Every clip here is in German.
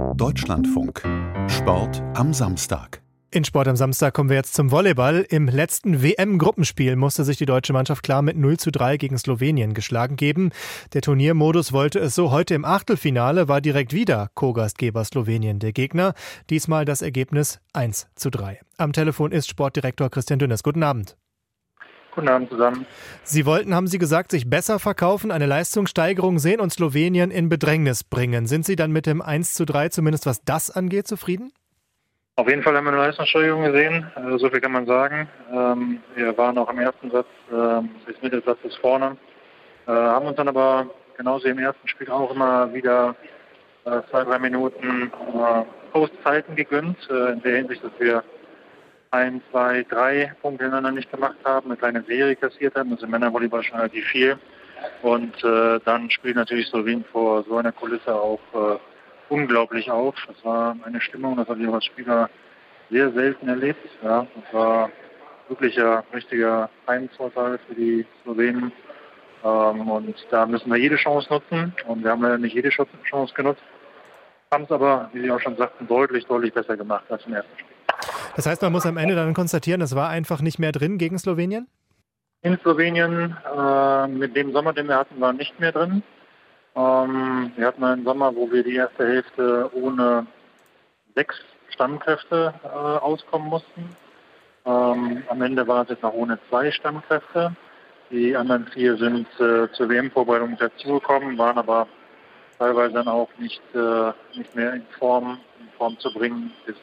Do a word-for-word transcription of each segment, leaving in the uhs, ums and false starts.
Deutschlandfunk. Sport am Samstag. In Sport am Samstag kommen wir jetzt zum Volleyball. Im letzten W M-Gruppenspiel musste sich die deutsche Mannschaft klar mit null zu drei gegen Slowenien geschlagen geben. Der Turniermodus wollte es so. Heute im Achtelfinale war direkt wieder Co-Gastgeber Slowenien der Gegner. Diesmal das Ergebnis eins zu drei. Am Telefon ist Sportdirektor Christian Dünnes. Guten Abend. Guten Abend zusammen. Sie wollten, haben Sie gesagt, sich besser verkaufen, eine Leistungssteigerung sehen und Slowenien in Bedrängnis bringen. Sind Sie dann mit dem eins zu drei, zumindest was das angeht, zufrieden? Auf jeden Fall haben wir eine Leistungssteigerung gesehen, so viel kann man sagen. Wir waren auch im ersten Satz bis Mittelsatzes vorne, haben uns dann aber genauso im ersten Spiel auch immer wieder zwei, drei Minuten Postzeiten gegönnt, in der Hinsicht, dass wir ein, zwei, drei Punkte hintereinander nicht gemacht haben, eine kleine Serie kassiert haben, das ist im Männervolleyball schon relativ viel. Und dann spielt natürlich Slowenien vor so einer Kulisse auch unglaublich auf. Das war eine Stimmung, das habe ich als Spieler sehr selten erlebt. Ja, das war wirklich ein richtiger Heimvorteil für die Slowenen. Ähm, und da müssen wir jede Chance nutzen. Und wir haben leider nicht jede Chance genutzt. Haben es aber, wie Sie auch schon sagten, deutlich, deutlich besser gemacht als im ersten Spiel. Das heißt, man muss am Ende dann konstatieren, es war einfach nicht mehr drin gegen Slowenien? In Slowenien, äh, mit dem Sommer, den wir hatten, war nicht mehr drin. Ähm, wir hatten einen Sommer, wo wir die erste Hälfte ohne sechs Stammkräfte äh, auskommen mussten. Ähm, am Ende war es jetzt noch ohne zwei Stammkräfte. Die anderen vier sind äh, zur W M-Vorbereitung dazugekommen, waren aber teilweise dann auch nicht, äh, nicht mehr in Form, in Form zu bringen bis,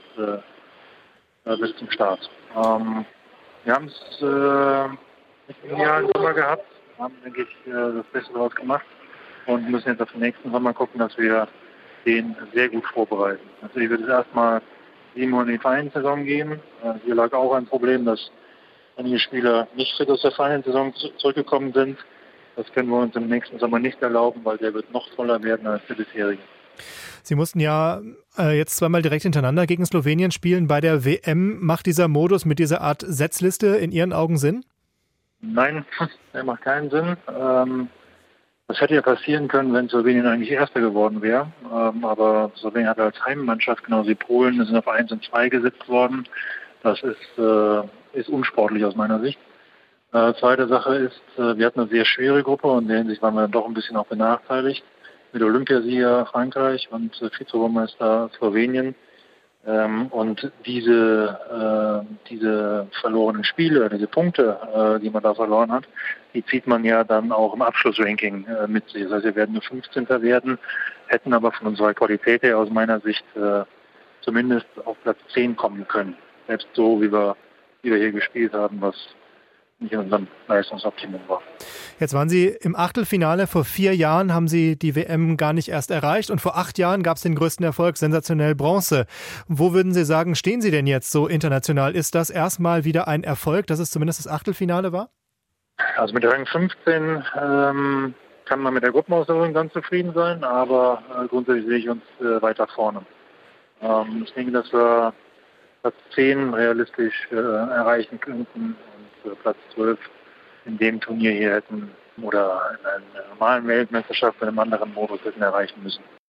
äh, bis zum Start. Ähm, wir haben es äh, nicht im Jahr im Sommer gehabt, haben, denke ich, äh, das Beste daraus gemacht. Und müssen jetzt auf den nächsten Sommer gucken, dass wir den sehr gut vorbereiten. Natürlich wird es erstmal sieben Monate in die Vereinssaison gehen. Hier lag auch ein Problem, dass einige Spieler nicht fit aus der Vereinssaison zurückgekommen sind. Das können wir uns im nächsten Sommer nicht erlauben, weil der wird noch voller werden als der bisherige. Sie mussten ja äh, jetzt zweimal direkt hintereinander gegen Slowenien spielen. Bei der W M macht dieser Modus mit dieser Art Setzliste in Ihren Augen Sinn? Nein, der macht keinen Sinn. Ähm, Das hätte ja passieren können, wenn Slowenien eigentlich Erster geworden wäre. Ähm, aber Slowenien hat als Heimmannschaft, genauso wie Polen, sind auf eins und zwei gesetzt worden. Das ist, äh, ist unsportlich aus meiner Sicht. Äh, zweite Sache ist, äh, wir hatten eine sehr schwere Gruppe und in der Hinsicht waren wir dann doch ein bisschen auch benachteiligt. Mit Olympiasieger Frankreich und äh, Vize-Europameister Slowenien. Ähm, und diese, äh, diese verlorenen Spiele, diese Punkte, äh, die man da verloren hat, die zieht man ja dann auch im Abschlussranking äh, mit sich. Das heißt, wir werden nur fünfzehnter werden, hätten aber von unserer Qualität her aus meiner Sicht äh, zumindest auf Platz zehn kommen können. Selbst so, wie wir, wie wir hier gespielt haben, was nicht in unserem Leistungsoptimum war. Jetzt waren Sie im Achtelfinale. Vor vier Jahren haben Sie die W M gar nicht erst erreicht. Und vor acht Jahren gab es den größten Erfolg, sensationell Bronze. Wo würden Sie sagen, stehen Sie denn jetzt so international? Ist das erstmal wieder ein Erfolg, dass es zumindest das Achtelfinale war? Also mit Rang fünfzehn ähm, kann man mit der Gruppenauslosung ganz zufrieden sein, aber äh, grundsätzlich sehe ich uns äh, weiter vorne. Ähm, ich denke, dass wir Platz zehn realistisch äh, erreichen könnten und äh, Platz zwölf in dem Turnier hier hätten oder in einer normalen Weltmeisterschaft in einem anderen Modus hätten erreichen müssen.